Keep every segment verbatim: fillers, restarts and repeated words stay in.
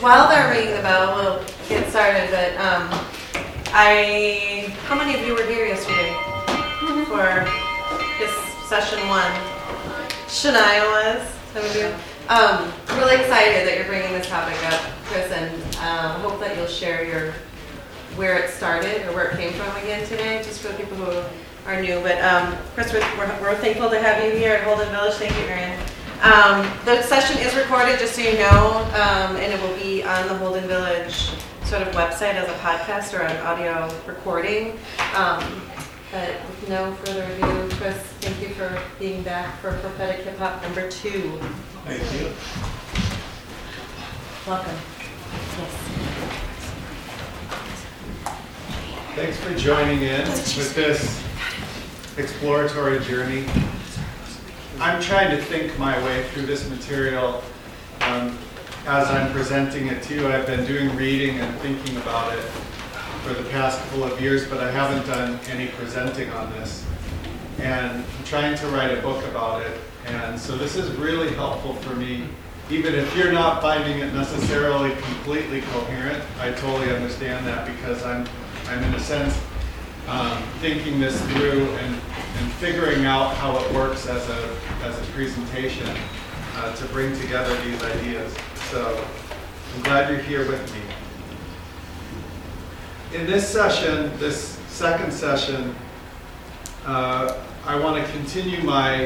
While they're ringing the bell, we'll get started, but um, I, how many of you were here yesterday for this session one? Shania was, some of you. Um, really excited that you're bringing this topic up, Chris, and um, hope that you'll share your, where it started or where it came from again today, just for the people who are new. But um, Chris, we're, we're thankful to have you here at Holden Village. Thank you, Marion. Um, the session is recorded, just so you know, um, and it will be on the Holden Village sort of website as a podcast or an audio recording. Um, but with no further ado, Chris, thank you for being back for Prophetic Hip Hop number two. Thank you. Welcome. Yes. Thanks for joining in with this exploratory journey. I'm trying to think my way through this material um, as I'm presenting it to you. I've been doing reading and thinking about it for the past couple of years, but I haven't done any presenting on this. And I'm trying to write a book about it. And so this is really helpful for me. Even if you're not finding it necessarily completely coherent, I totally understand that, because I'm, I'm in a sense, Um, thinking this through and, and figuring out how it works as a as a presentation uh, to bring together these ideas. So I'm glad you're here with me. In this session, this second session, uh, I want to continue my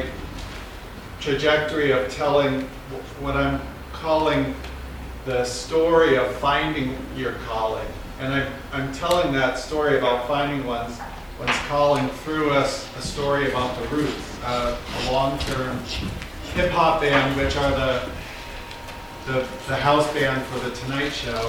trajectory of telling what I'm calling the story of finding your calling. And I'm, I'm telling that story about finding one's, one's calling through a, a story about the Roots, uh, a long-term hip-hop band, which are the, the, the house band for The Tonight Show.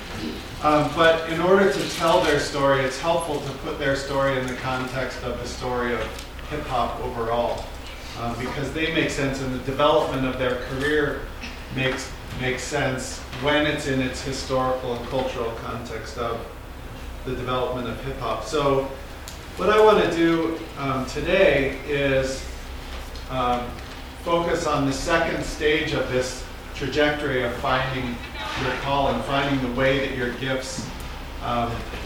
Um, but in order to tell their story, it's helpful to put their story in the context of the story of hip-hop overall, um, because they make sense, and the development of their career makes makes sense when it's in its historical and cultural context of the development of hip-hop. So what I want to do um, today is um, focus on the second stage of this trajectory of finding your calling, finding the way that your gifts um,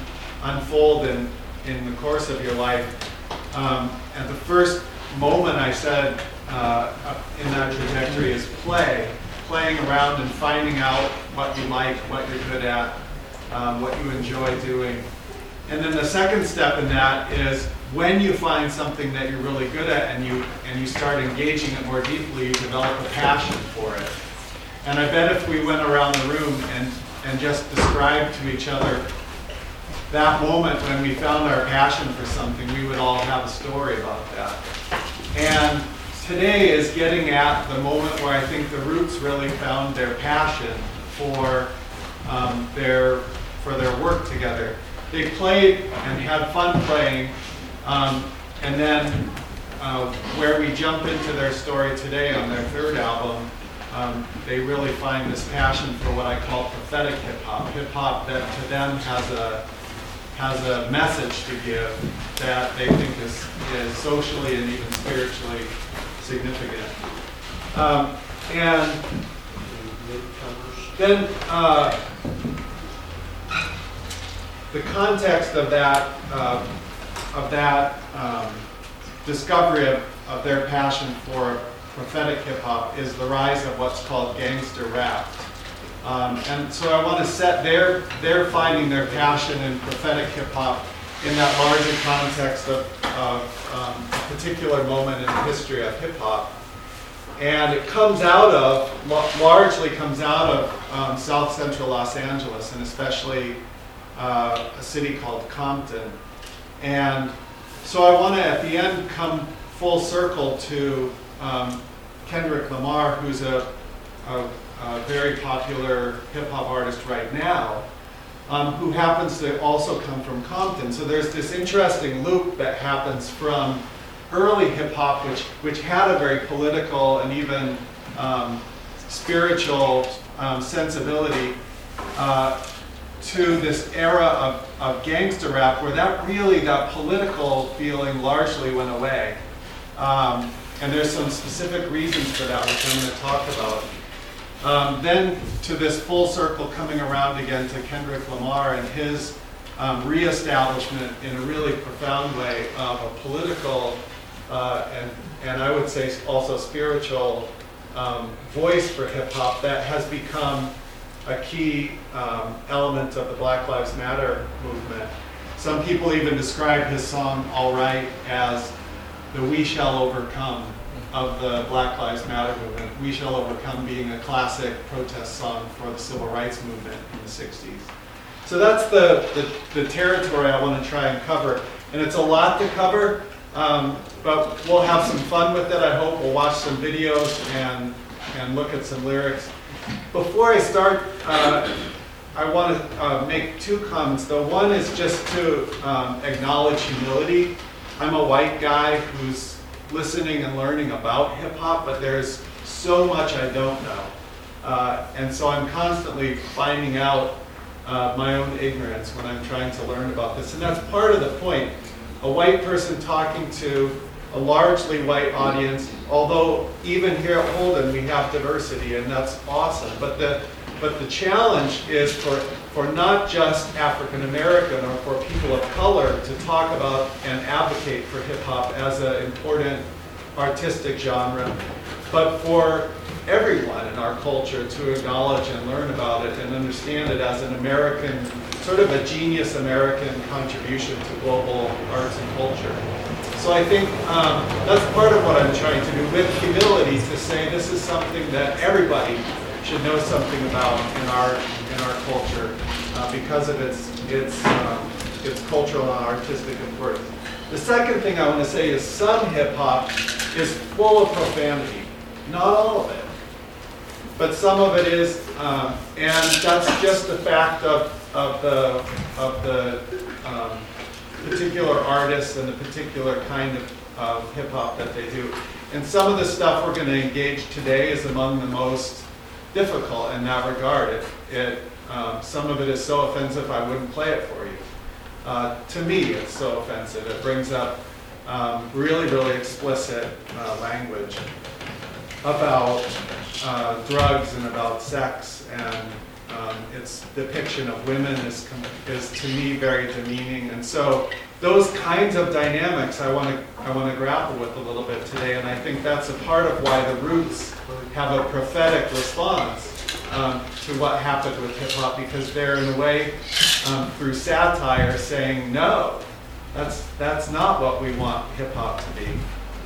unfold in, in the course of your life. Um, and the first moment I said uh, in that trajectory is play. Playing around and finding out what you like, what you're good at, um, what you enjoy doing. And then the second step in that is when you find something that you're really good at and you and you start engaging it more deeply, you develop a passion for it. And I bet if we went around the room and, and just described to each other that moment when we found our passion for something, we would all have a story about that. And today is getting at the moment where I think the Roots really found their passion for um, their for their work together. They played and had fun playing, um, and then uh, where we jump into their story today on their third album, um, they really find this passion for what I call prophetic hip hop, hip hop that to them has a has a message to give that they think is is socially and even spiritually significant. Um, and then uh, the context of that uh, of that um, discovery of, of their passion for prophetic hip hop is the rise of what's called gangster rap. Um, and so I want to set their their finding their passion in prophetic hip hop in that larger context of, of um, a particular moment in the history of hip-hop. And it comes out of, largely comes out of um, South Central Los Angeles, and especially uh, a city called Compton. And so I want to, at the end, come full circle to um, Kendrick Lamar, who's a, a, a very popular hip-hop artist right now, Um, who happens to also come from Compton. So there's this interesting loop that happens from early hip-hop, which, which had a very political and even um, spiritual um, sensibility, uh, to this era of, of gangster rap, where that really, that political feeling largely went away. Um, and there's some specific reasons for that, which I'm going to talk about. Um, then to this full circle coming around again to Kendrick Lamar and his um, reestablishment in a really profound way of a political uh, and, and I would say also spiritual um, voice for hip hop that has become a key um, element of the Black Lives Matter movement. Some people even describe his song All Right as the We Shall Overcome of the Black Lives Matter movement. We Shall Overcome being a classic protest song for the civil rights movement in the sixties. So that's the, the, the territory I want to try and cover. And it's a lot to cover, um, but we'll have some fun with it, I hope. We'll watch some videos and, and look at some lyrics. Before I start, uh, I want to uh, make two comments, though. One is just to um, acknowledge humility. I'm a white guy who's listening and learning about hip hop, but there's so much I don't know. Uh, and so I'm constantly finding out uh, my own ignorance when I'm trying to learn about this. And that's part of the point. A white person talking to a largely white audience, although even here at Holden we have diversity, and that's awesome. But the but the challenge is for for not just African American or for people of color to talk about and advocate for hip hop as an important artistic genre, but for everyone in our culture to acknowledge and learn about it and understand it as an American, sort of a genius American contribution to global arts and culture. So I think um, that's part of what I'm trying to do with humility, to say this is something that everybody should know something about in our in our culture uh, because of its its um, its cultural and artistic importance. The second thing I want to say is some hip hop is full of profanity, not all of it, but some of it is, um, and that's just the fact of of the of the um, particular artists and the particular kind of, of hip hop that they do. And some of the stuff we're going to engage today is among the most difficult in that regard. It, it, um, some of it is so offensive I wouldn't play it for you. Uh, to me, it's so offensive. It brings up um, really, really explicit uh, language about uh, drugs and about sex, and um, its depiction of women is, is to me very demeaning. And so those kinds of dynamics I want to I want to grapple with a little bit today, and I think that's a part of why the Roots have a prophetic response um, to what happened with hip hop, because they're in a way um, through satire saying no, that's that's not what we want hip hop to be.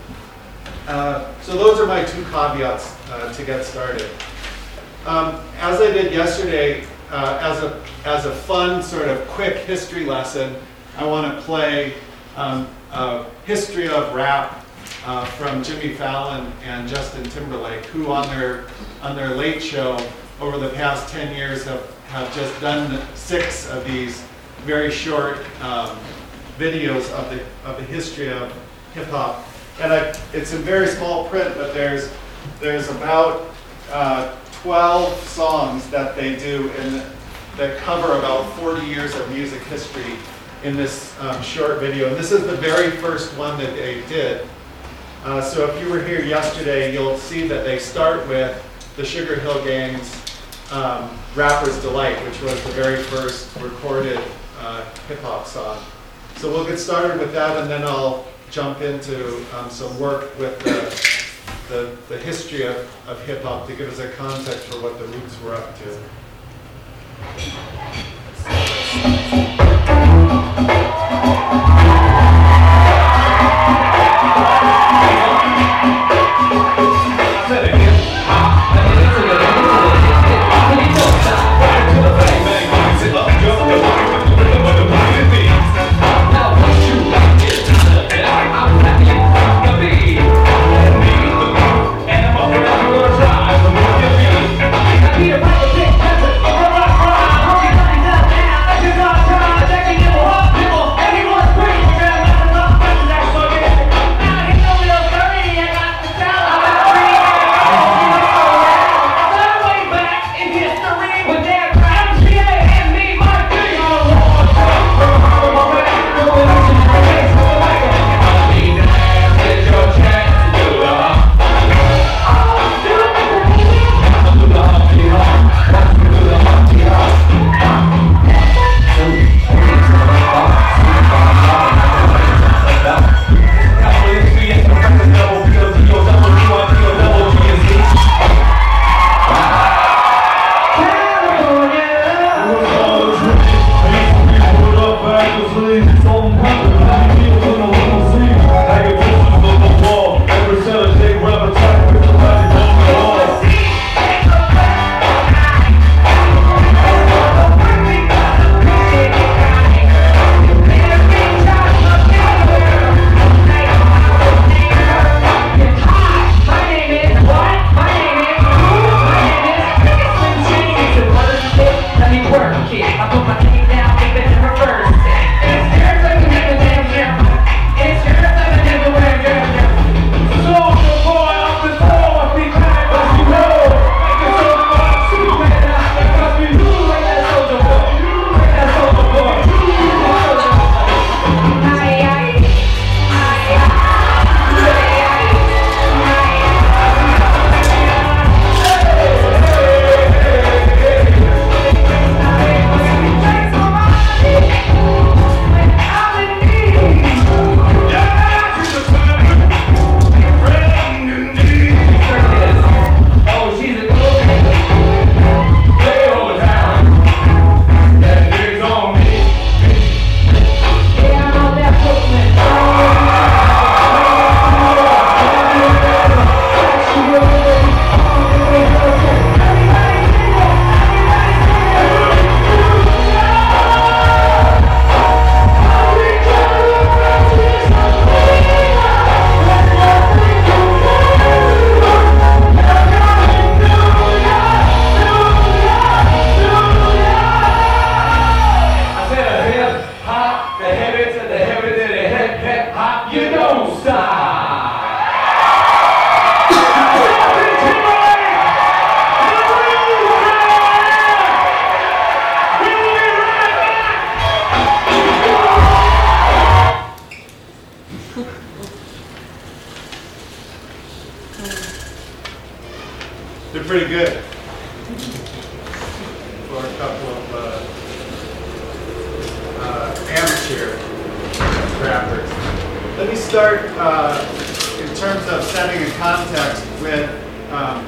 Uh, so those are my two caveats uh, to get started. Um, as I did yesterday, uh, as a as a fun sort of quick history lesson, I want to play um, a history of rap uh, from Jimmy Fallon and Justin Timberlake, who on their on their Late Show over the past ten years have, have just done six of these very short um, videos of the of the history of hip hop. And I, it's in very small print, but there's there's about uh, twelve songs that they do in, that cover about forty years of music history in this um, short video. And this is the very first one that they did. Uh, so if you were here yesterday, you'll see that they start with the Sugar Hill Gang's um, Rapper's Delight, which was the very first recorded uh, hip hop song. So we'll get started with that, and then I'll jump into um, some work with the, the, the history of, of hip hop to give us a context for what the Roots were up to. Be a pretty good for a couple of uh, uh, amateur rappers. Let me start uh, in terms of setting a context with um,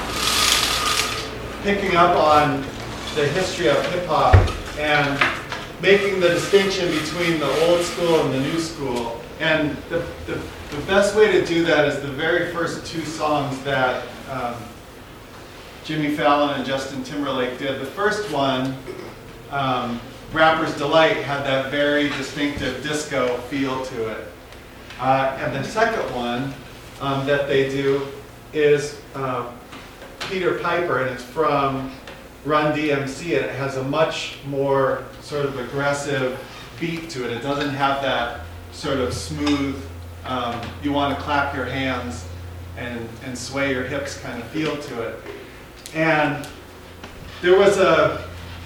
picking up on the history of hip hop and making the distinction between the old school and the new school. And the, the, the best way to do that is the very first two songs that um, Jimmy Fallon and Justin Timberlake did. The first one, um, Rapper's Delight, had that very distinctive disco feel to it. Uh, and the second one um, that they do is uh, Peter Piper, and it's from Run D M C, and it has a much more sort of aggressive beat to it. It doesn't have that sort of smooth, um, you want to clap your hands and, and sway your hips kind of feel to it. And there was a,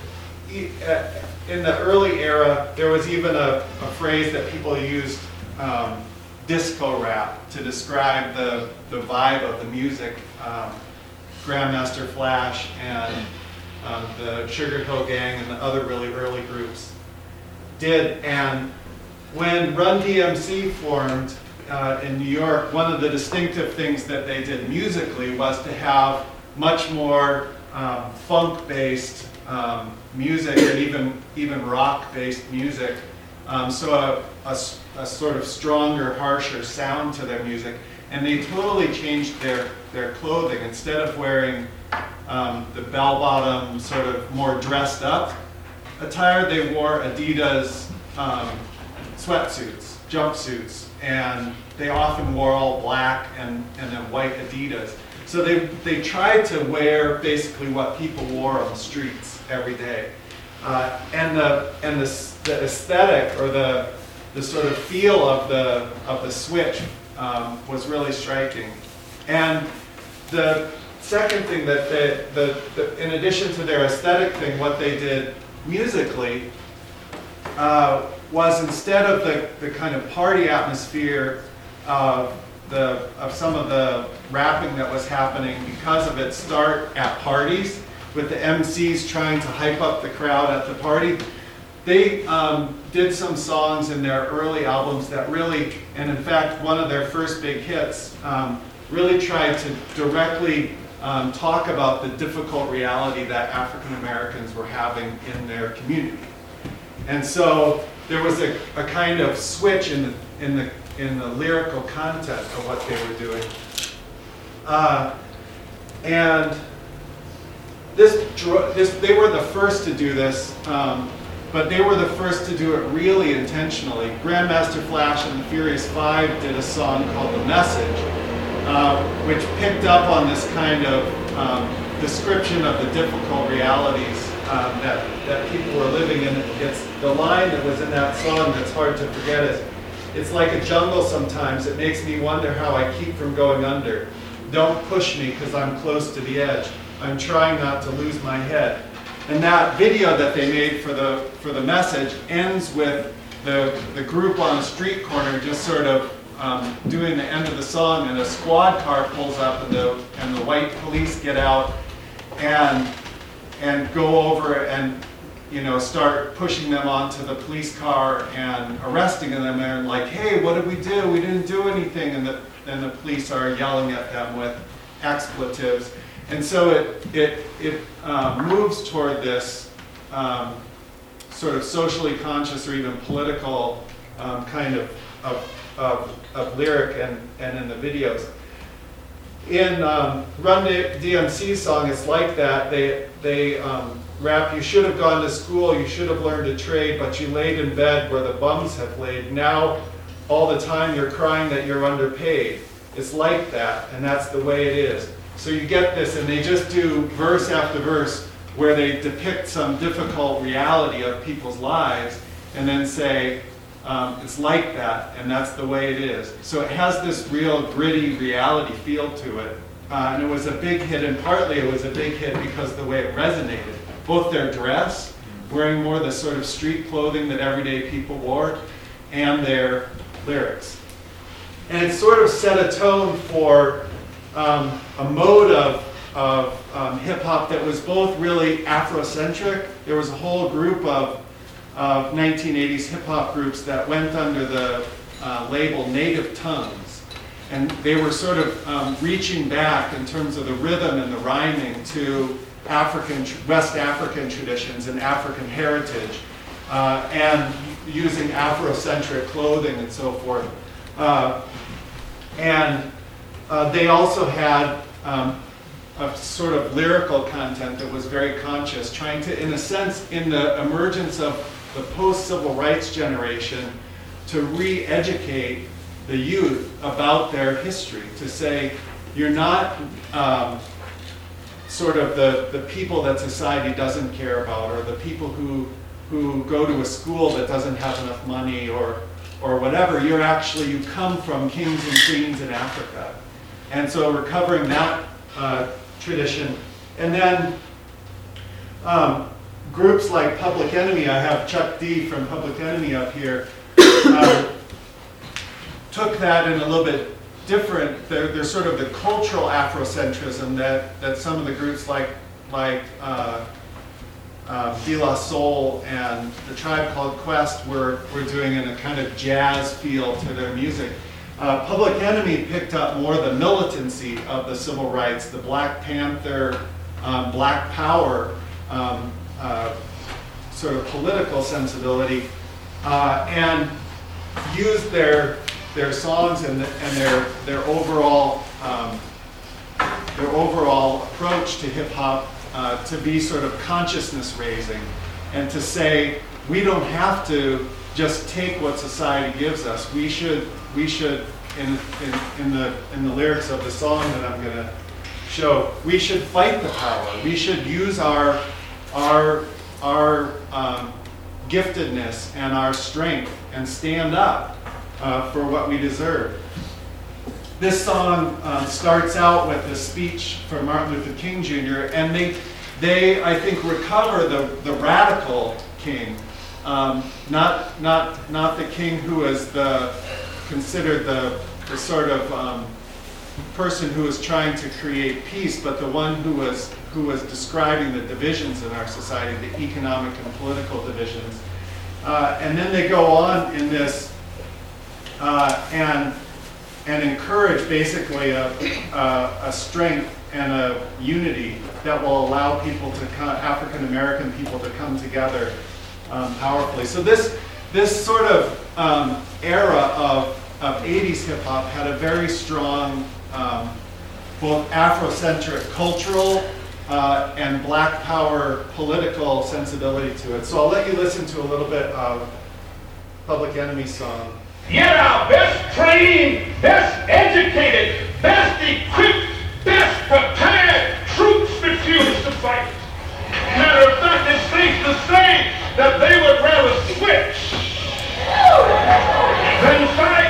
in the early era, there was even a, a phrase that people used, um, disco rap, to describe the, the vibe of the music. Um, Grandmaster Flash and um, the Sugar Hill Gang and the other really early groups did. And when Run D M C formed uh, in New York, one of the distinctive things that they did musically was to have much more um, funk-based um, music and even, even rock-based music. Um, so a, a, a sort of stronger, harsher sound to their music. And they totally changed their, their clothing. Instead of wearing um, the bell-bottom, sort of more dressed up attire, they wore Adidas um, sweatsuits, jumpsuits, and they often wore all black and, and then white Adidas. So they, they tried to wear basically what people wore on the streets every day. Uh, and the, and the, the aesthetic, or the, the sort of feel of the, of the switch um, was really striking. And the second thing that they, the, the, in addition to their aesthetic thing, what they did musically uh, was, instead of the, the kind of party atmosphere of, the, of some of the rapping that was happening, because of its start at parties, with the M Cs trying to hype up the crowd at the party, they um, did some songs in their early albums that really, and in fact one of their first big hits, um, really tried to directly um, talk about the difficult reality that African Americans were having in their community. And so there was a, a kind of switch in the, in the, in the lyrical content of what they were doing. Uh, and this, this, they were the first to do this, um, but they were the first to do it really intentionally. Grandmaster Flash and the Furious Five did a song called The Message, uh, which picked up on this kind of um, description of the difficult realities um, that, that people were living in. It's the line that was in that song that's hard to forget is, "It's like a jungle sometimes, it makes me wonder how I keep from going under. Don't push me because I'm close to the edge. I'm trying not to lose my head." And that video that they made for the for the message ends with the the group on the street corner just sort of um, doing the end of the song, and a squad car pulls up, and the and the white police get out and and go over and you know start pushing them onto the police car and arresting them, and like, "Hey, what did we do? We didn't do anything." And the and the police are yelling at them with expletives. And so it, it, it uh, moves toward this um, sort of socially conscious or even political um, kind of, of, of, of lyric and, and in the videos. In um, Run D M C song, it's like that. They, they um, rap, "You should have gone to school, you should have learned a trade, but you laid in bed where the bums have laid. Now all the time you're crying that you're underpaid." It's like that, and that's the way it is. So you get this, and they just do verse after verse where they depict some difficult reality of people's lives and then say, um, it's like that, and that's the way it is. So it has this real gritty reality feel to it. Uh, and it was a big hit, and partly it was a big hit because of the way it resonated. Both their dress, wearing more the sort of street clothing that everyday people wore, and their lyrics. And it sort of set a tone for um, a mode of of um, hip hop that was both really Afrocentric. There was a whole group of, of nineteen eighties hip hop groups that went under the uh, label Native Tongues. And they were sort of um, reaching back in terms of the rhythm and the rhyming to African, West African traditions and African heritage, uh, and using Afrocentric clothing and so forth. Uh, and uh, they also had um, a sort of lyrical content that was very conscious, trying to, in a sense, in the emergence of the post-civil rights generation, to re-educate the youth about their history, to say, you're not um, sort of the, the people that society doesn't care about, or the people who, who go to a school that doesn't have enough money, or, or whatever. You're actually, you come from kings and queens in Africa. And so recovering that uh, tradition. And then um, groups like Public Enemy, I have Chuck D from Public Enemy up here, uh, took that in a little bit different. They're, they're sort of the cultural Afrocentrism that, that some of the groups like, like uh, uh, De La Soul and the Tribe Called Quest were, were doing in a kind of jazz feel to their music. Uh, Public Enemy picked up more the militancy of the civil rights, the Black Panther, um, Black Power um, uh, sort of political sensibility, uh, and used their their songs and, the, and their their overall um, their overall approach to hip hop uh, to be sort of consciousness raising, and to say we don't have to just take what society gives us. We should we should in in, in the in the lyrics of the song that I'm going to show, we should fight the power. We should use our our our um, giftedness and our strength and stand up Uh, for what we deserve. This song um, starts out with a speech from Martin Luther King Junior and they, they I think, recover the, the radical King, um, not not not the King who was the considered the, the sort of um, person who was trying to create peace, but the one who was who was describing the divisions in our society, the economic and political divisions. Uh, and then they go on in this. Uh, and and encourage basically a, a, a strength and a unity that will allow people to come, African American people to come together um, powerfully. So this this sort of um, era of, of eighties hip hop had a very strong um, both Afrocentric cultural uh, and Black Power political sensibility to it. So I'll let you listen to a little bit of Public Enemy's song. Yet our best trained, best educated, best equipped, best prepared troops refuse to fight. Matter of fact, it's safe to say that they would rather switch than fight.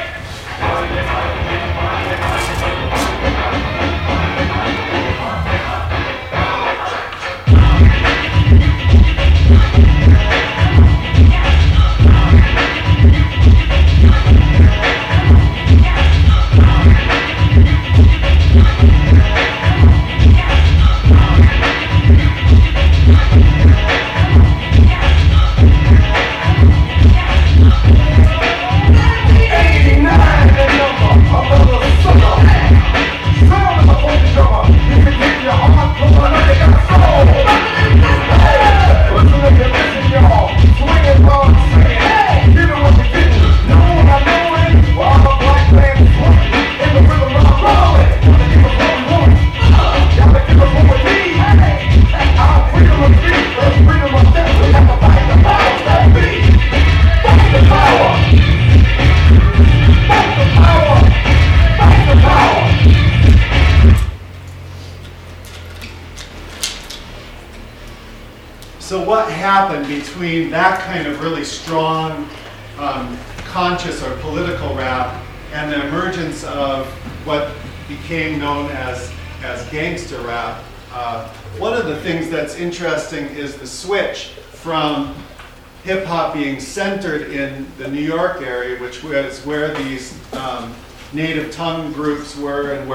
So what happened between that kind of really strong, um, conscious or political rap and the emergence of what became known as, as gangster rap? Uh, one of the things that's interesting is the switch from hip hop being centered in the New York area, which was where these um, native tongue groups were and where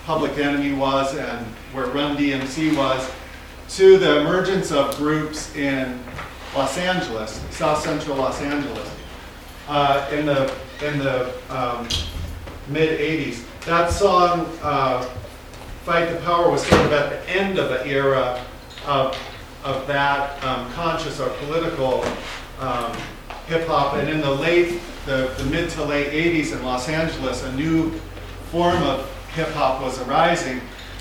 Public Enemy was and where Run D M C was, to the emergence of groups in Los Angeles, South Central Los Angeles, uh, in the in the um, mid eighties. That song, uh, "Fight the Power," was sort of at the end of the era of of that um, conscious or political um, hip hop, and in the late, the, the mid to late eighties in Los Angeles, a new form of hip hop was arising,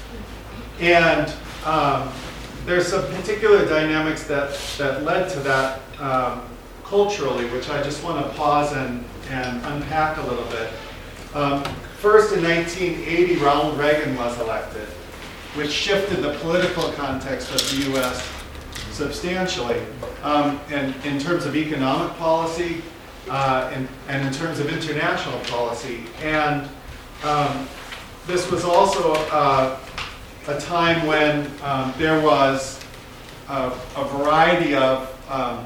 and um, there's some particular dynamics that that led to that um, culturally, which I just want to pause and and unpack a little bit. Um, first, in nineteen eighty, Ronald Reagan was elected, which shifted the political context of the U S substantially, um, and in terms of economic policy, uh, and, and in terms of international policy. And um, this was also uh, a time when um, there was a, a variety of um,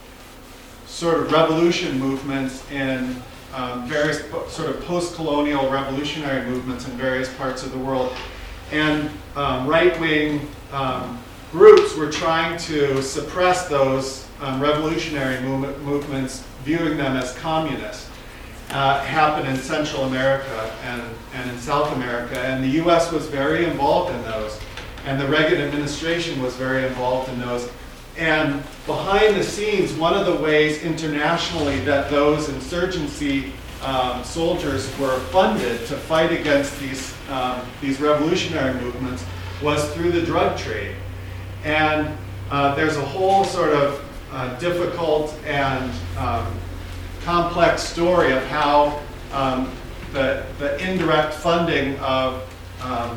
sort of revolution movements in um, various po- sort of post-colonial revolutionary movements in various parts of the world. And um, right-wing um, groups were trying to suppress those um, revolutionary movement, movements, viewing them as communist. Uh, happened in Central America and, and in South America, and the U S was very involved in those, and the Reagan administration was very involved in those. And behind the scenes, one of the ways internationally that those insurgency um, soldiers were funded to fight against these um, these revolutionary movements was through the drug trade. And uh, there's a whole sort of uh, difficult and um, complex story of how um, the, the indirect funding of, um,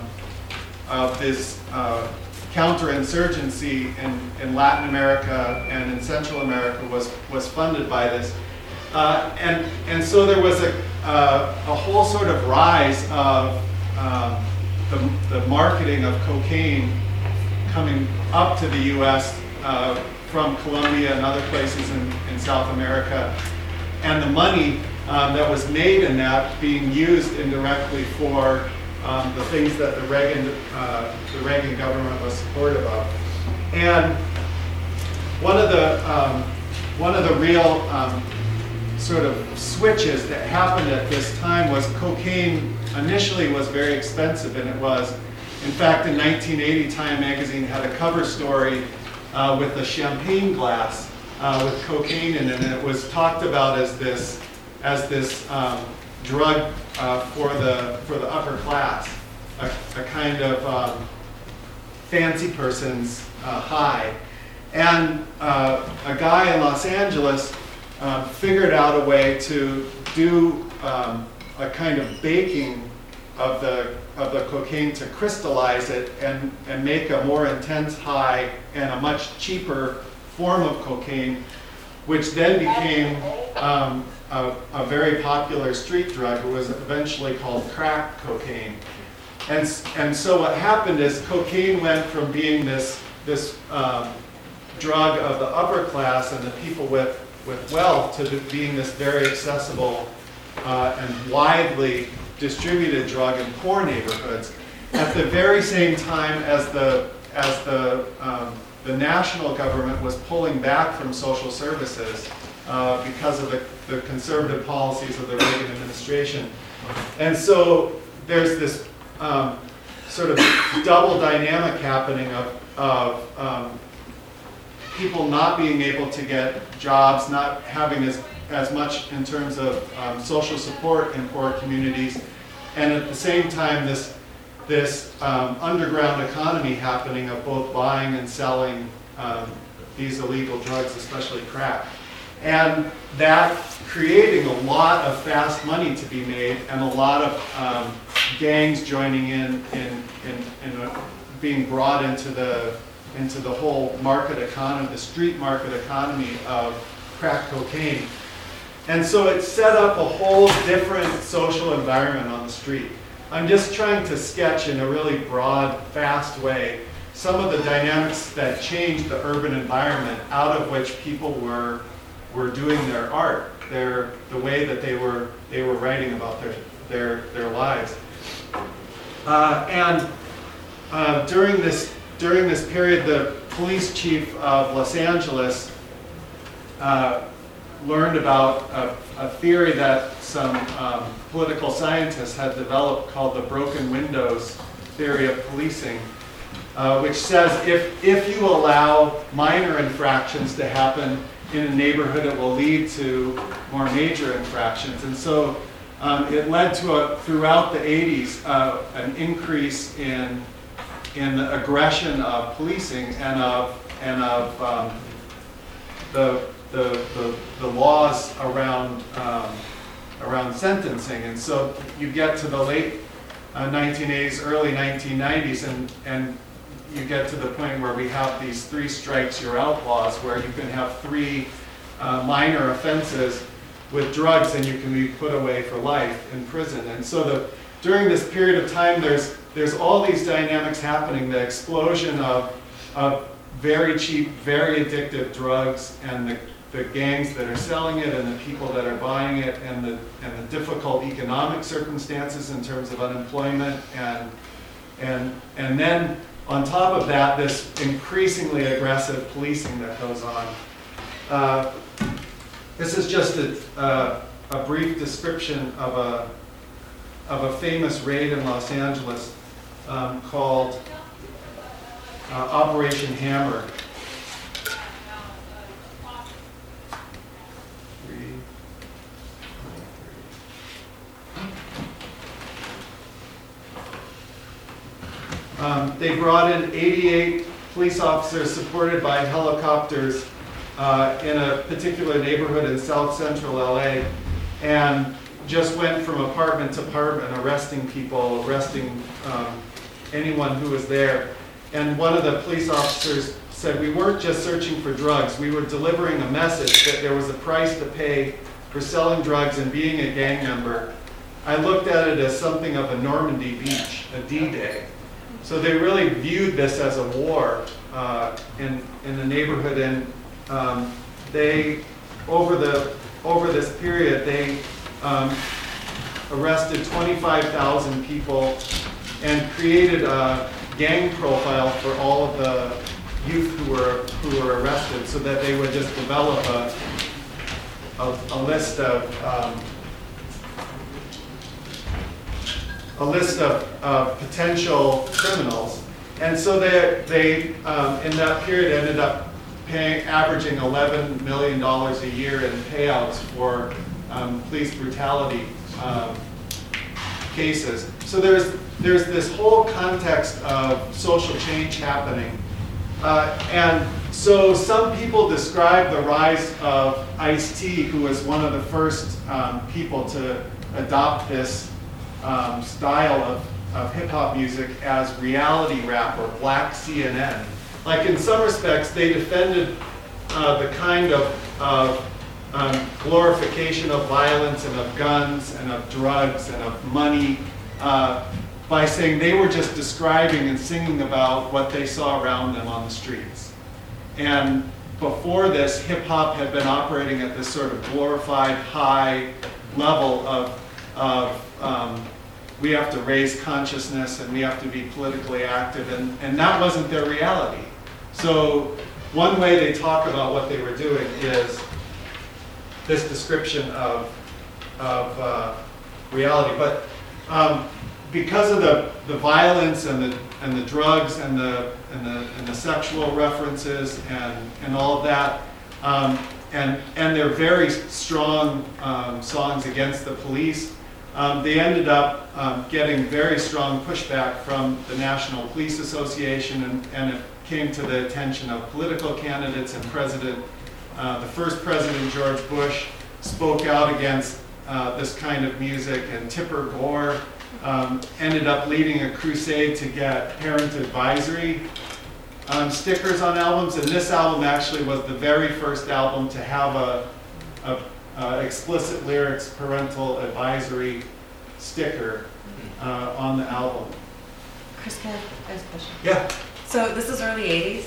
of this uh, counterinsurgency in, in Latin America and in Central America was, was funded by this. Uh, and, and so there was a, uh, a whole sort of rise of um, the, the marketing of cocaine coming up to the U S uh, from Colombia and other places in, in South America, and the money um, that was made in that being used indirectly for um, the things that the Reagan uh, the Reagan government was supportive of. And one of the um, one of the real um, sort of switches that happened at this time was cocaine initially was very expensive, and it was. In fact, in nineteen eighty, Time magazine had a cover story uh, with a champagne glass uh, with cocaine in it, and it was talked about as this as this um, drug uh, for the for the upper class, a, a kind of um, fancy person's uh, high. And uh, a guy in Los Angeles uh, figured out a way to do um, a kind of baking of the of the cocaine to crystallize it and, and make a more intense high and a much cheaper form of cocaine, which then became um, a, a very popular street drug. It was eventually called crack cocaine. And, and so what happened is cocaine went from being this, this um, drug of the upper class and the people with, with wealth to the, being this very accessible uh, and widely distributed drug in poor neighborhoods, at the very same time as the as the um, the national government was pulling back from social services uh, because of the, the conservative policies of the Reagan administration. And so there's this um, sort of double dynamic happening of, of um, people not being able to get jobs, not having as as much in terms of um, social support in poor communities, and at the same time this this um, underground economy happening of both buying and selling um, these illegal drugs, especially crack, and that creating a lot of fast money to be made and a lot of um, gangs joining in in, in, in a, being brought into the into the whole market economy, the street market economy of crack cocaine. And so it set up a whole different social environment on the street. I'm just trying to sketch in a really broad, fast way some of the dynamics that changed the urban environment out of which people were were doing their art, their the way that they were they were writing about their their their lives. Uh, and uh, during this during this period, the police chief of Los Angeles uh, learned about a, a theory that some um, political scientists had developed called the broken windows theory of policing, uh, which says if, if you allow minor infractions to happen in a neighborhood, it will lead to more major infractions. And so um, it led to, a, throughout the eighties, uh, an increase in, in the aggression of policing and of, and of um, the The, the, the laws around, um, around sentencing. And so you get to the late uh, nineteen eighties, early nineteen nineties, and, and you get to the point where we have these three strikes, you're out laws, where you can have three uh, minor offenses with drugs and you can be put away for life in prison. And so the, during this period of time, there's, there's all these dynamics happening, the explosion of, of very cheap, very addictive drugs, and the the gangs that are selling it and the people that are buying it, and the and the difficult economic circumstances in terms of unemployment, and and and then on top of that, this increasingly aggressive policing that goes on. Uh, this is just a, uh, a brief description of a of a famous raid in Los Angeles um, called uh, Operation Hammer. Um, they brought in eighty-eight police officers supported by helicopters uh, in a particular neighborhood in south central L A, and just went from apartment to apartment arresting people, arresting um, anyone who was there. And one of the police officers said, we weren't just searching for drugs, we were delivering a message that there was a price to pay for selling drugs and being a gang member. I looked at it as something of a Normandy Beach, a D-Day. So they really viewed this as a war uh, in in the neighborhood, and um, they over the over this period they um, arrested twenty-five thousand people and created a gang profile for all of the youth who were who were arrested, so that they would just develop a a, a list of um, a list of uh, potential criminals. And so they, they um, in that period, ended up paying, averaging eleven million dollars a year in payouts for um, police brutality um, cases. So there's, there's this whole context of social change happening. Uh, and so some people describe the rise of Ice-T, who was one of the first um, people to adopt this Um, style of, of hip-hop music, as reality rap or black C N N. Like, in some respects, they defended uh, the kind of, of um, glorification of violence and of guns and of drugs and of money uh, by saying they were just describing and singing about what they saw around them on the streets. And before this, hip-hop had been operating at this sort of glorified high level of, of um, we have to raise consciousness and we have to be politically active, and, and that wasn't their reality. So one way they talk about what they were doing is this description of, of uh, reality. But um, because of the, the violence and the, and the drugs and the, and the, and the sexual references and, and all of that, um, and, and their very strong um, songs against the police, Um, they ended up um, getting very strong pushback from the National Police Association, and, and it came to the attention of political candidates, and President, uh, the first President George Bush spoke out against uh, this kind of music, and Tipper Gore um, ended up leading a crusade to get parent advisory um, stickers on albums, and this album actually was the very first album to have a, a Uh, explicit lyrics, parental advisory sticker uh, on the album. Chris, can I ask a question? Yeah. So this is early eighties?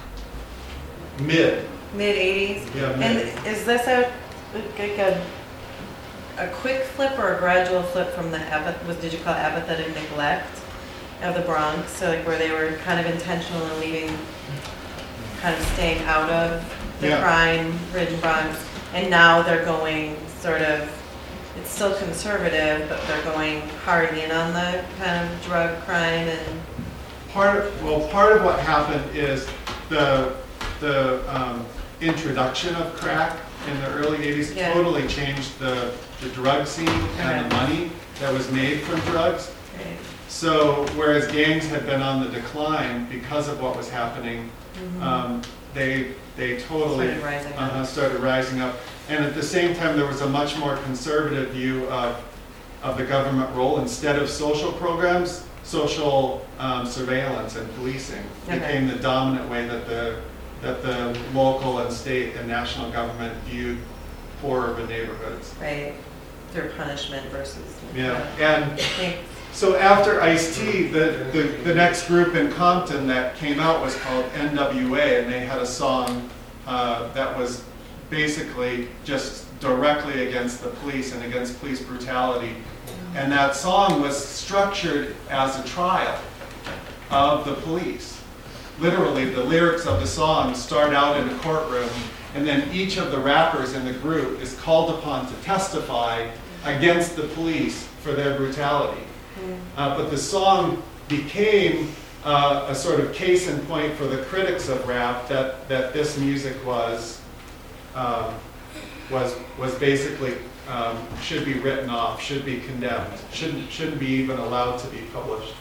Mid. Mid eighties? Yeah, mid. And is this a, like a, a quick flip or a gradual flip from the, apath- was, did you call it apathetic neglect of the Bronx, so like where they were kind of intentional in leaving, kind of staying out of the Yeah. crime-ridden Bronx, and now they're going sort of, it's still conservative, but they're going hard in on the kind of drug crime and, Part of, well, part of what happened is the, the um, introduction of crack in the early eighties Yeah. totally changed the, the drug scene and the Okay. money that was made from drugs. right? So whereas gangs had been on the decline because of what was happening, um, they, they totally Started rising up. uh, started rising up. And at the same time, there was a much more conservative view of, of the government role. Instead of social programs, social um, surveillance and policing Okay. became the dominant way that the, that the local and state and national government viewed poor urban neighborhoods. Right, through punishment versus. Yeah, and Thanks. so after Ice-T, the, the, the next group in Compton that came out was called N W A, and they had a song uh, that was basically just directly against the police and against police brutality. And that song was structured as a trial of the police. Literally, the lyrics of the song start out in a courtroom, and then each of the rappers in the group is called upon to testify against the police for their brutality. Uh, but the song became uh, a sort of case in point for the critics of rap that, that this music was, um, was, was basically um, should be written off, should be condemned, shouldn't, shouldn't be even allowed to be published.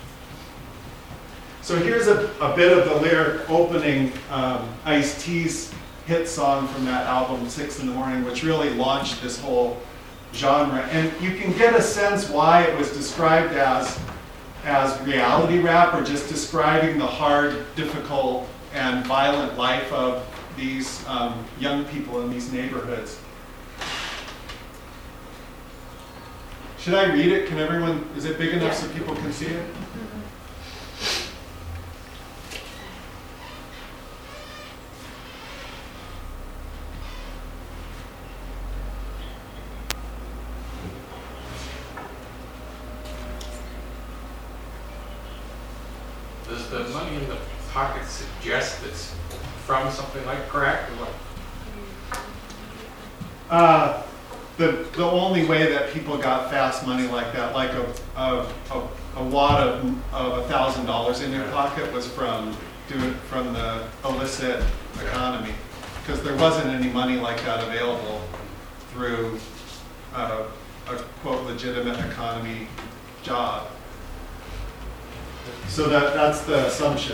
So here's a, a bit of the lyric opening um, Ice-T's hit song from that album, Six in the Morning, which really launched this whole genre. And you can get a sense why it was described as, as reality rap, or just describing the hard, difficult, and violent life of these um, young people in these neighborhoods. Should I read it? Can everyone, is it big enough so people can see it? Does the money in the pocket suggest it's from something like crack or what? Uh, the, the only way that people got fast money like that, like a, a, a, a wad of, of a thousand dollars in your pocket, was from doing from the illicit economy, because there wasn't any money like that available through uh, a quote legitimate economy job. So that that's the assumption.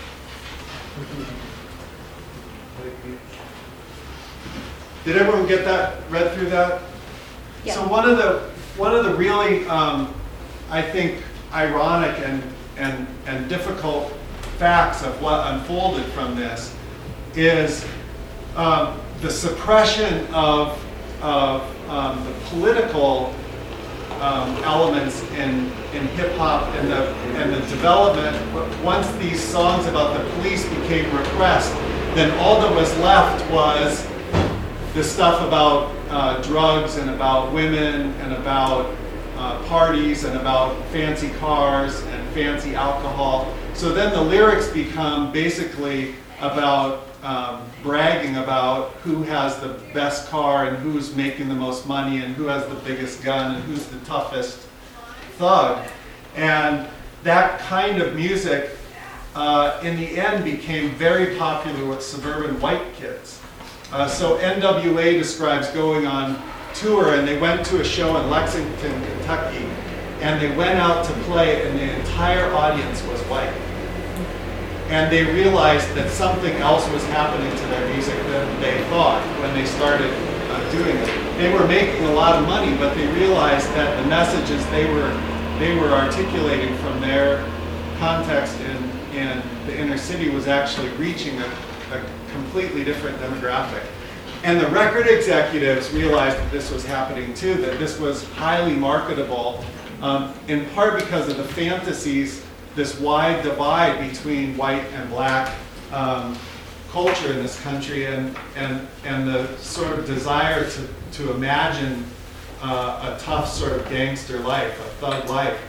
Did everyone get that, read through that? Yeah. So one of the, one of the really, um, I think, ironic and, and, and difficult facts of what unfolded from this is um, the suppression of, of um, the political um, elements in, in hip hop and the, and the development. Once these songs about the police became repressed, then all that was left was the stuff about uh, drugs and about women and about uh, parties and about fancy cars and fancy alcohol. So then the lyrics become basically about um, bragging about who has the best car and who's making the most money and who has the biggest gun and who's the toughest thug. And that kind of music uh, in the end became very popular with suburban white kids. Uh, so N W A describes going on tour, and they went to a show in Lexington, Kentucky, and they went out to play, and the entire audience was white. And they realized that something else was happening to their music than they thought when they started uh, doing it. They were making a lot of money, but they realized that the messages they were they were articulating from their context in, in the inner city was actually reaching a, a completely different demographic. And the record executives realized that this was happening too, that this was highly marketable, um, in part because of the fantasies, this wide divide between white and black um, culture in this country, and, and, and the sort of desire to, to imagine uh, a tough sort of gangster life, a thug life.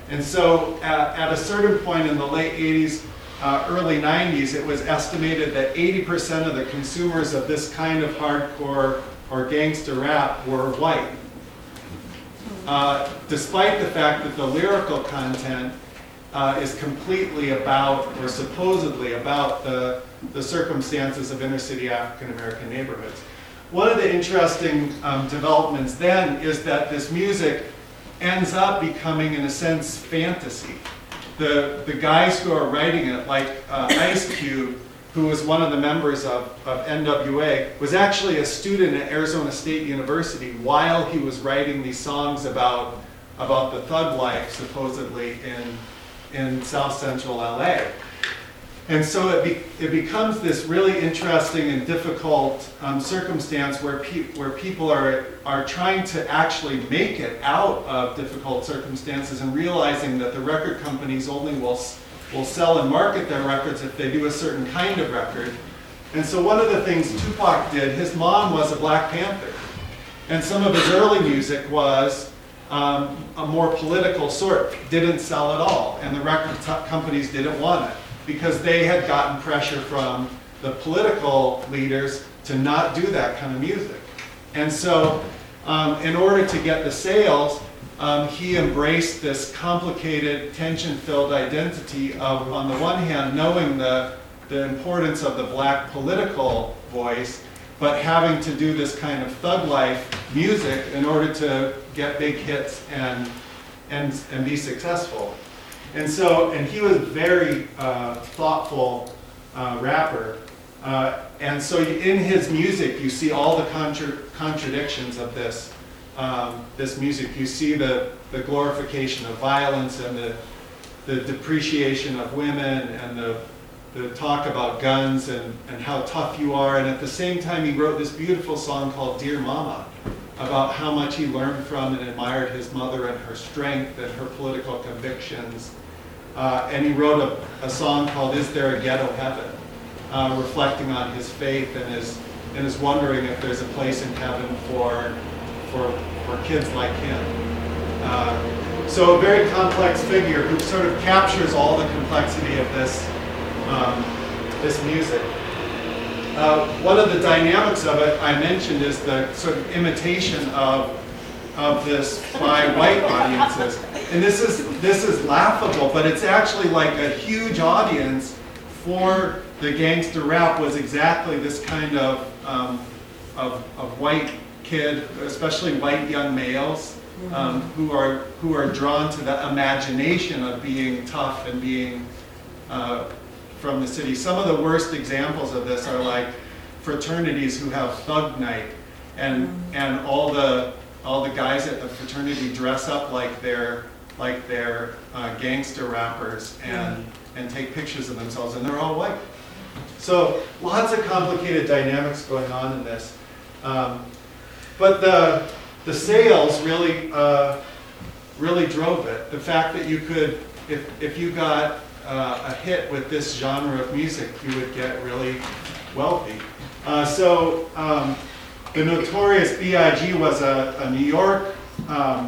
And so at, at a certain point in the late eighties, uh, early nineties, it was estimated that eighty percent of the consumers of this kind of hardcore or gangster rap were white. Uh, despite the fact that the lyrical content uh, is completely about, or supposedly about, the, the circumstances of inner city African American neighborhoods. One of the interesting um, developments then is that this music ends up becoming, in a sense, fantasy. The, the guys who are writing it, like uh, Ice Cube, who was one of the members of, of N W A, was actually a student at Arizona State University while he was writing these songs about, about the thug life, supposedly, in, in South Central L A. And so it, be, it becomes this really interesting and difficult um, circumstance where, pe where people are, are trying to actually make it out of difficult circumstances and realizing that the record companies only will, will sell and market their records if they do a certain kind of record. And so one of the things Tupac did, his mom was a Black Panther. And some of his early music was um, a more political sort, didn't sell at all. And the record companies didn't want it, because they had gotten pressure from the political leaders to not do that kind of music. And so um, in order to get the sales, um, he embraced this complicated, tension-filled identity of, on the one hand, knowing the, the importance of the Black political voice, but having to do this kind of thug life music in order to get big hits and, and, and be successful. And so, and he was a very uh, thoughtful uh, rapper. Uh, and so in his music, you see all the contra contradictions of this, um, this music. You see the, the glorification of violence and the, the depreciation of women and the, the talk about guns and, and how tough you are. And at the same time, he wrote this beautiful song called Dear Mama, about how much he learned from and admired his mother and her strength and her political convictions. Uh, and he wrote a, a song called Is There a Ghetto Heaven, uh, reflecting on his faith and his, and his wondering if there's a place in heaven for, for, for kids like him. Uh, so a very complex figure who sort of captures all the complexity of this, um, this music. Uh, one of the dynamics of it I mentioned is the sort of imitation of of this by white audiences. And this is, this is laughable, but it's actually like a huge audience for the gangster rap was exactly this kind of, um, of, of white kid, especially white young males, um, who are, who are drawn to the imagination of being tough and being uh, from the city. Some of the worst examples of this are like fraternities who have thug night, and, and all the all the guys at the fraternity dress up like they're like they're uh, gangster rappers and and take pictures of themselves, and they're all white. So lots of complicated dynamics going on in this, um, but the the sales really uh, really drove it. The fact that you could, if if you got uh, a hit with this genre of music, you would get really wealthy. Uh, so. Um, The Notorious B I G was a, a New York um,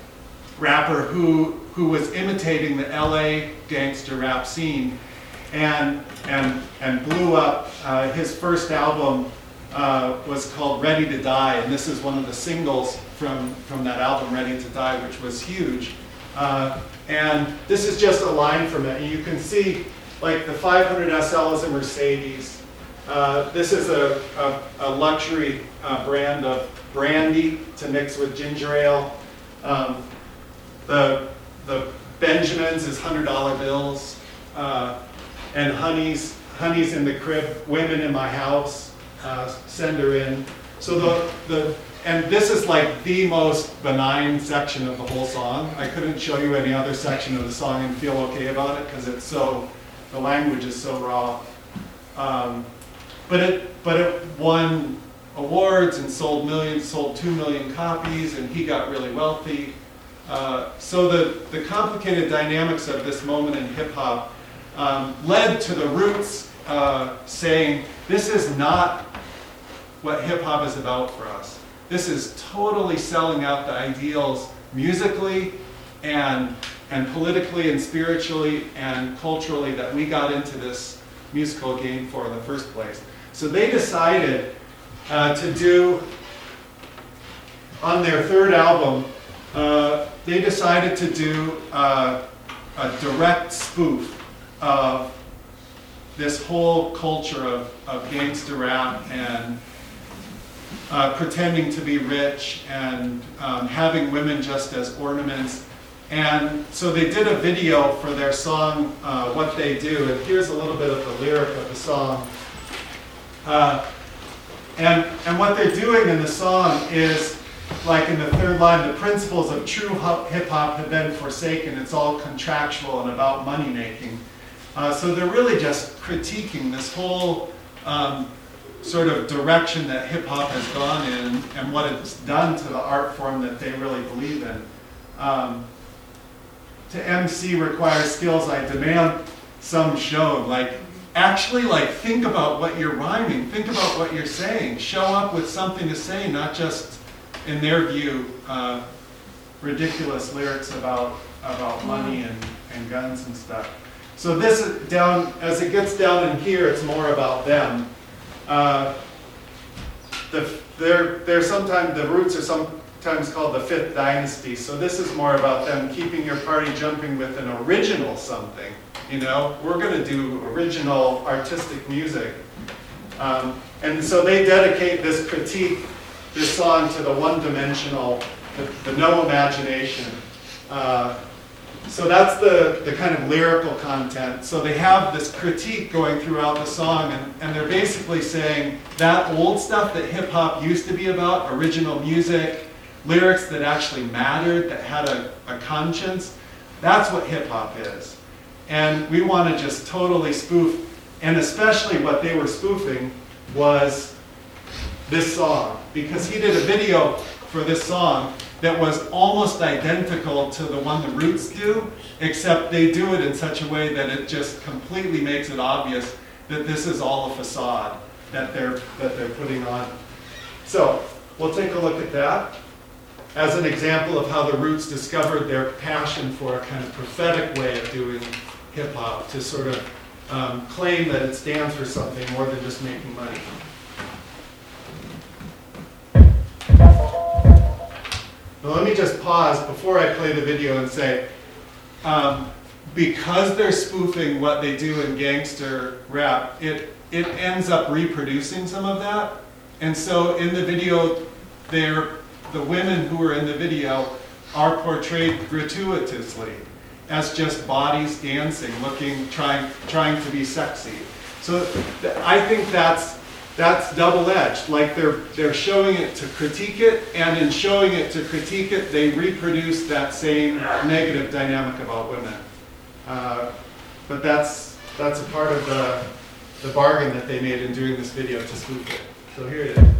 rapper who, who was imitating the L A gangster rap scene and, and, and blew up. Uh, his first album uh, was called Ready to Die, and this is one of the singles from, from that album, Ready to Die, which was huge. Uh, and this is just a line from it. And you can see like the five hundred S L is a Mercedes. Uh, this is a, a, a luxury uh, brand of brandy to mix with ginger ale. Um, the, the Benjamins is one hundred dollar bills. Uh, and Honey's, Honey's in the crib, women in my house, uh, send her in. So the, the, and this is like the most benign section of the whole song. I couldn't show you any other section of the song and feel okay about it because it's so, the language is so raw. Um, But it, but it won awards and sold millions, sold two million copies, and he got really wealthy. Uh, so the, the complicated dynamics of this moment in hip hop um, led to the Roots uh, saying, this is not what hip hop is about for us. This is totally selling out the ideals musically and and politically and spiritually and culturally that we got into this musical game for in the first place. So they decided uh, to do, on their third album, uh, they decided to do uh, a direct spoof of this whole culture of, of gangster rap and uh, pretending to be rich and um, having women just as ornaments. And so they did a video for their song, uh, What They Do, and here's a little bit of the lyric of the song. Uh, and, and what they're doing in the song is, like in the third line, the principles of true hip-hop have been forsaken. It's all contractual and about money making. Uh, so they're really just critiquing this whole um, sort of direction that hip-hop has gone in and what it's done to the art form that they really believe in. Um, to M C requires skills I demand some show. Like, actually, like, think about what you're rhyming. Think about what you're saying. Show up with something to say, not just, in their view, uh, ridiculous lyrics about about money and, and guns and stuff. So this is down, as it gets down in here, it's more about them. Uh, the, they're, they're sometimes, the Roots are sometimes called the Fifth Dynasty, so this is more about them keeping your party jumping with an original something. You know, we're gonna do original artistic music. Um, and so they dedicate this critique, this song, to the one-dimensional, the, the no imagination. Uh, so that's the, the kind of lyrical content. So they have this critique going throughout the song, and, and they're basically saying that old stuff that hip-hop used to be about, original music, lyrics that actually mattered, that had a, a conscience, that's what hip-hop is. And we want to just totally spoof, and especially what they were spoofing was this song, because he did a video for this song that was almost identical to the one the Roots do, except they do it in such a way that it just completely makes it obvious that this is all a facade that they're, that they're putting on. So we'll take a look at that as an example of how the Roots discovered their passion for a kind of prophetic way of doing hip-hop, to sort of um, claim that it stands for something more than just making money. Now let me just pause before I play the video and say, um, because they're spoofing what they do in gangster rap, it, it ends up reproducing some of that. And so in the video, they're, the women who are in the video are portrayed gratuitously as just bodies dancing, looking, trying, trying to be sexy. So th- I think that's That's double-edged. Like they're they're showing it to critique it, and in showing it to critique it, they reproduce that same negative dynamic about women. Uh, but that's that's a part of the the bargain that they made in doing this video to spoof it. So here it is.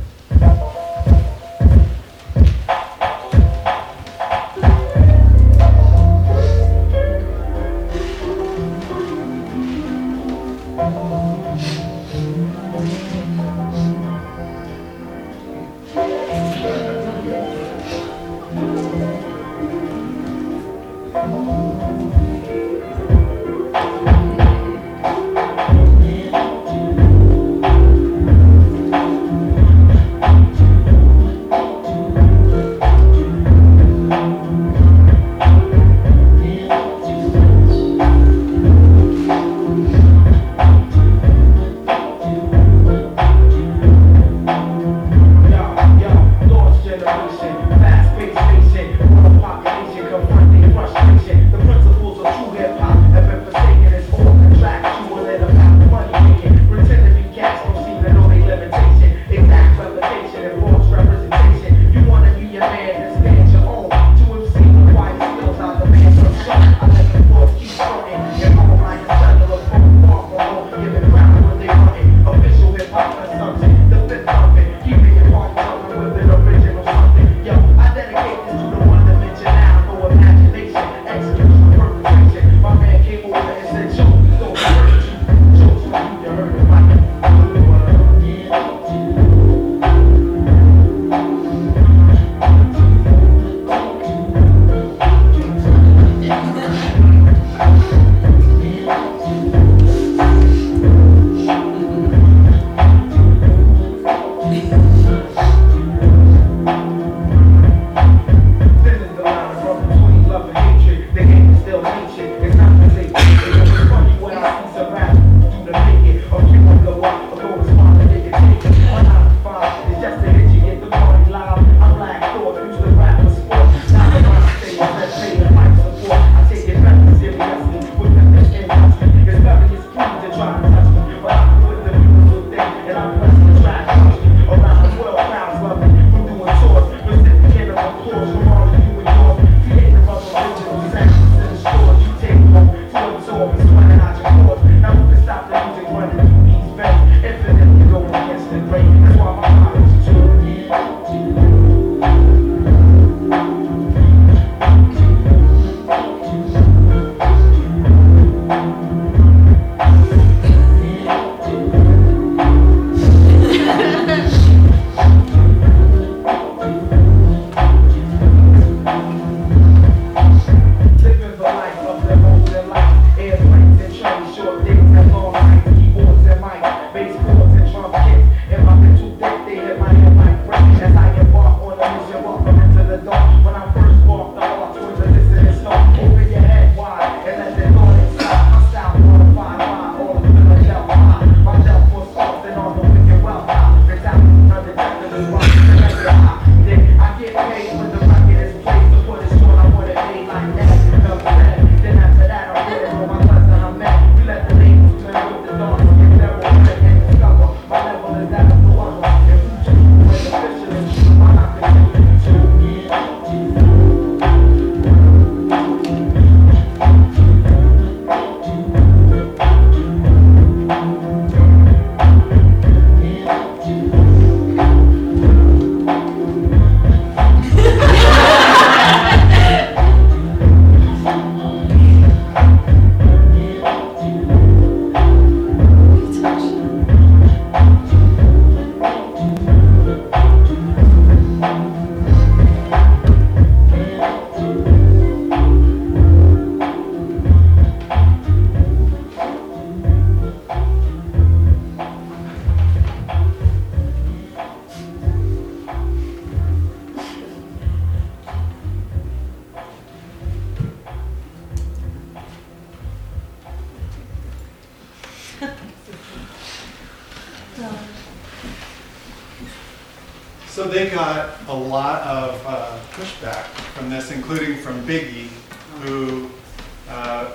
so they got a lot of uh, pushback from this, including from Biggie, who uh,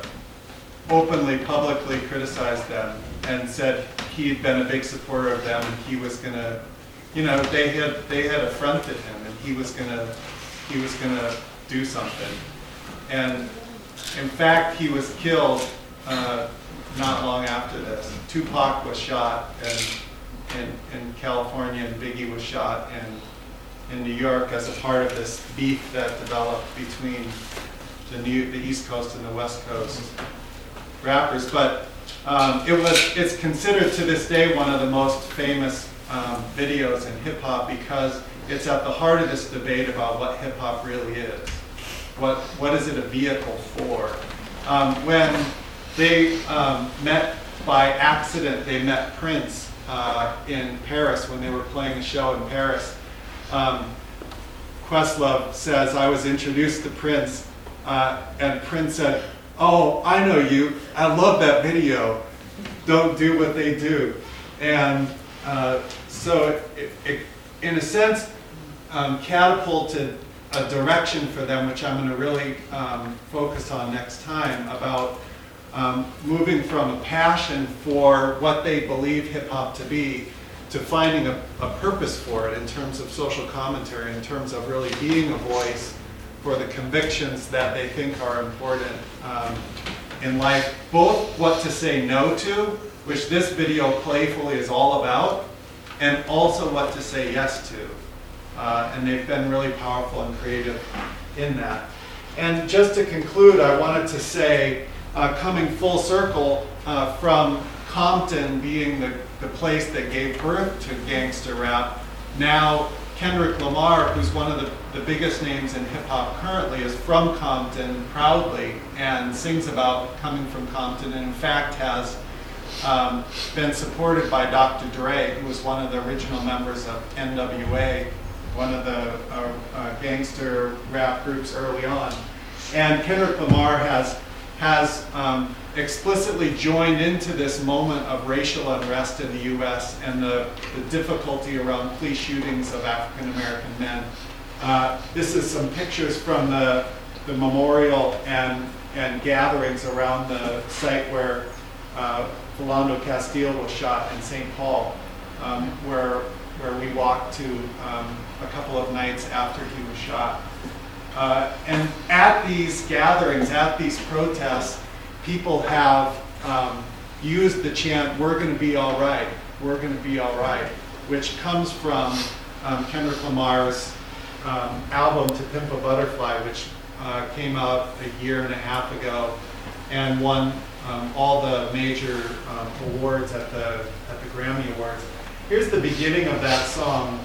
openly, publicly criticized them and said he'd been a big supporter of them and he was gonna, you know, they had they had affronted him and he was gonna he was gonna do something. And in fact, he was killed uh, not long after this. Tupac was shot in, in, in California and Biggie was shot in, in New York as a part of this beef that developed between the, New, the East Coast and the West Coast rappers. But um, it was, it's considered to this day one of the most famous um, videos in hip hop because it's at the heart of this debate about what hip hop really is. What, what is it a vehicle for? Um, when they um, met by accident, they met Prince uh, in Paris when they were playing a show in Paris. Um, Questlove says, I was introduced to Prince, uh, and Prince said, oh, I know you. I love that video. Don't do what they do. And uh, so it, it, in a sense, um, catapulted a direction for them, which I'm going to really um, focus on next time, about um, moving from a passion for what they believe hip-hop to be to finding a, a purpose for it in terms of social commentary, in terms of really being a voice for the convictions that they think are important um, in life, both what to say no to, which this video playfully is all about, and also what to say yes to. Uh, and they've been really powerful and creative in that. And just to conclude, I wanted to say, uh, coming full circle uh, from Compton being the, the place that gave birth to gangster rap, now Kendrick Lamar, who's one of the, the biggest names in hip hop currently, is from Compton proudly and sings about coming from Compton, and in fact has um, been supported by Doctor Dre, who was one of the original members of N W A, one of the uh, uh, gangster rap groups early on. And Kendrick Lamar has, has um, explicitly joined into this moment of racial unrest in the U S and the, the difficulty around police shootings of African American men. Uh, this is some pictures from the, the memorial and, and gatherings around the site where uh, Philando Castile was shot in Saint Paul, um, where where we walked to um, a couple of nights after he was shot. Uh, and at these gatherings, at these protests, people have um, used the chant, we're gonna be all right, we're gonna be all right, which comes from um, Kendrick Lamar's um, album To Pimp a Butterfly, which uh, came out a year and a half ago and won um, all the major um, awards at the, at the Grammy Awards. Here's the beginning of that song.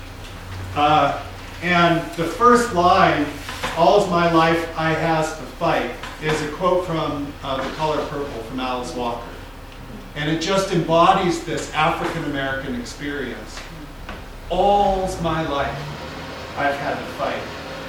Uh, and the first line, all's my life I has to fight, is a quote from uh, The Color Purple from Alice Walker. And it just embodies this African American experience. All's my life I've had to fight.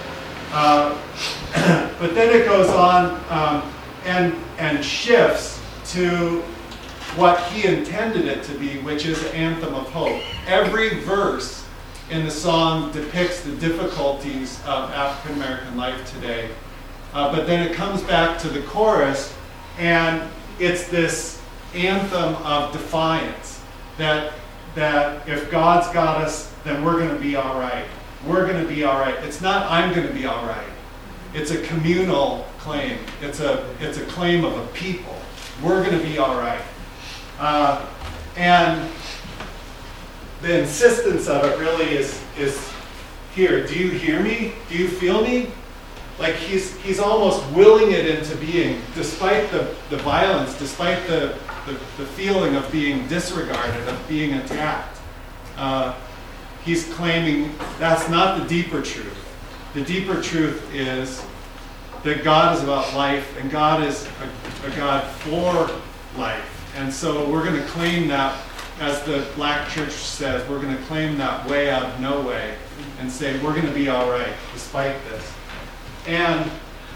Uh, but then it goes on um, and, and shifts to what he intended it to be, which is an anthem of hope. Every verse in the song depicts the difficulties of African American life today. Uh, but then it comes back to the chorus, and it's this anthem of defiance, that, that if God's got us, then we're going to be all right. We're going to be all right. It's not I'm going to be all right. It's a communal claim. It's a, it's a claim of a people. We're going to be all right. Uh, and the insistence of it really is, is here. Do you hear me? Do you feel me? Like he's, he's almost willing it into being, despite the, the violence, despite the, the, the feeling of being disregarded, of being attacked. Uh, he's claiming that's not the deeper truth. The deeper truth is that God is about life, and God is a, a God for life. And so we're going to claim that, as the black church says, we're going to claim that way out of no way and say we're going to be all right despite this. And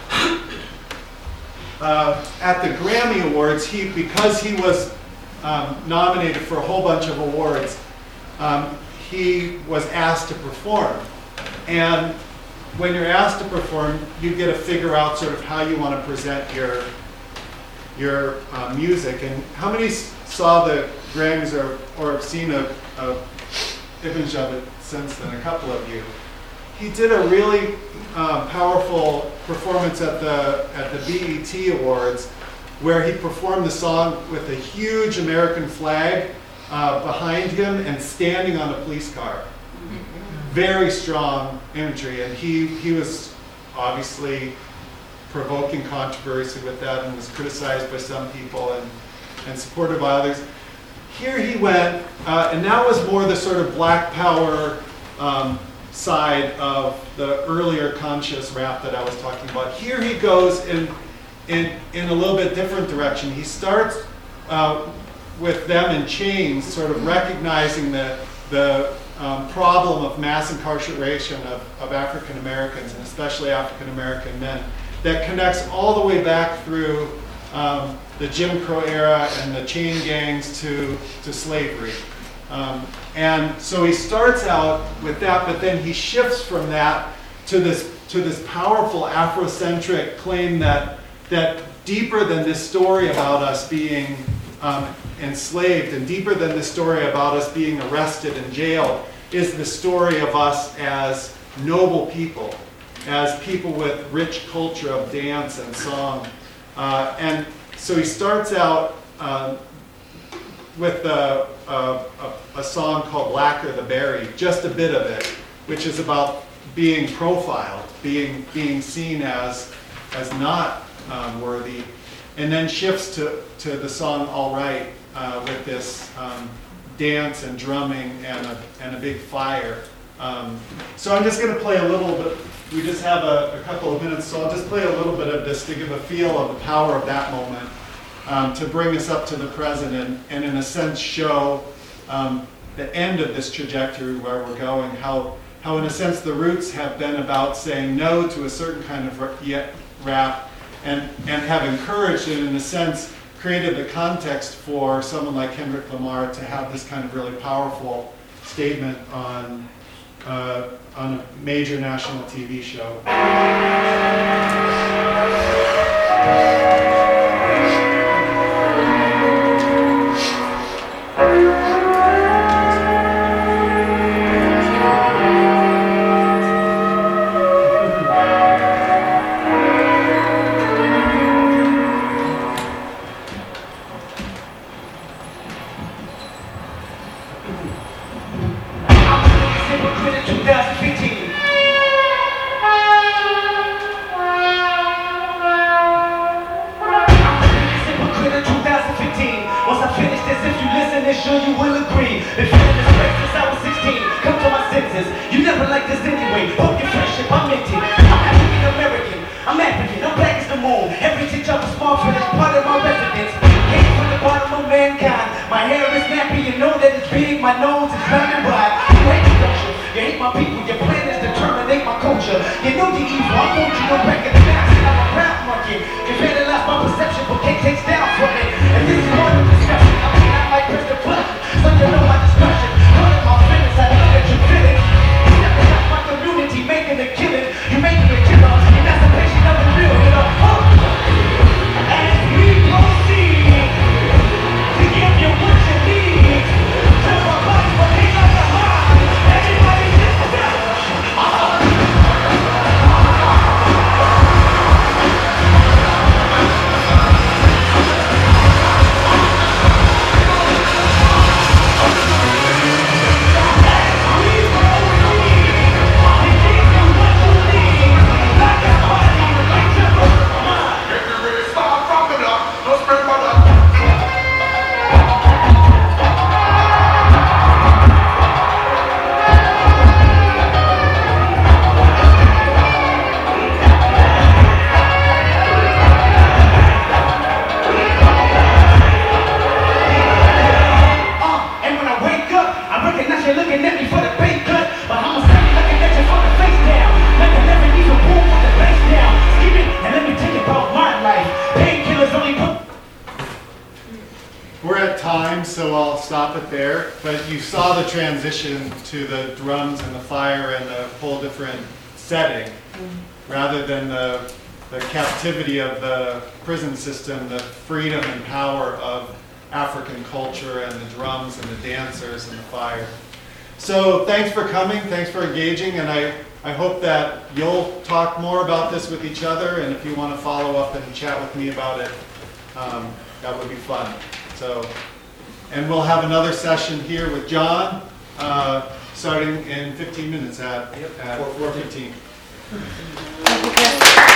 uh, at the Grammy Awards, he, because he was um, nominated for a whole bunch of awards, um, he was asked to perform. And when you're asked to perform, you get to figure out sort of how you want to present your your uh, music. And how many s- saw the Grammys or, or have seen a, a image of it since then? A couple of you. He did a really uh, powerful performance at the at the B E T Awards, where he performed the song with a huge American flag uh, behind him and standing on a police car. Very strong imagery, and he he was obviously provoking controversy with that and was criticized by some people and, and supported by others. Here he went, uh, and that was more the sort of Black Power um, side of the earlier conscious rap that I was talking about. Here he goes in in, in a little bit different direction. He starts uh, with Them in Chains, sort of recognizing the, the um, problem of mass incarceration of, of African Americans, and especially African American men, that connects all the way back through um, the Jim Crow era and the chain gangs to, to slavery. Um, and so he starts out with that, but then he shifts from that to this to this powerful Afrocentric claim that that deeper than this story about us being um, enslaved and deeper than this story about us being arrested and jailed is the story of us as noble people, as people with rich culture of dance and song. Uh, and so he starts out uh, with a, a, a, a song called Blacker the Berry, just a bit of it, which is about being profiled, being being seen as as not um, worthy, and then shifts to, to the song All Right uh, with this um, dance and drumming and a, and a big fire. Um, so I'm just going to play a little bit. We just have a, a couple of minutes, so I'll just play a little bit of this to give a feel of the power of that moment, um, to bring us up to the present and, and in a sense show um, the end of this trajectory where we're going, how, how in a sense the roots have been about saying no to a certain kind of rap and, and have encouraged and in a sense created the context for someone like Kendrick Lamar to have this kind of really powerful statement on uh, on a major national T V show. Everybody it there, but you saw the transition to the drums and the fire and the whole different setting, rather than the, the captivity of the prison system, the freedom and power of African culture and the drums and the dancers and the fire. So thanks for coming, thanks for engaging, and I, I hope that you'll talk more about this with each other, and if you want to follow up and chat with me about it, um, that would be fun. So, and we'll have another session here with John, uh, starting in fifteen minutes at, at four fifteen. Thank you, Chris.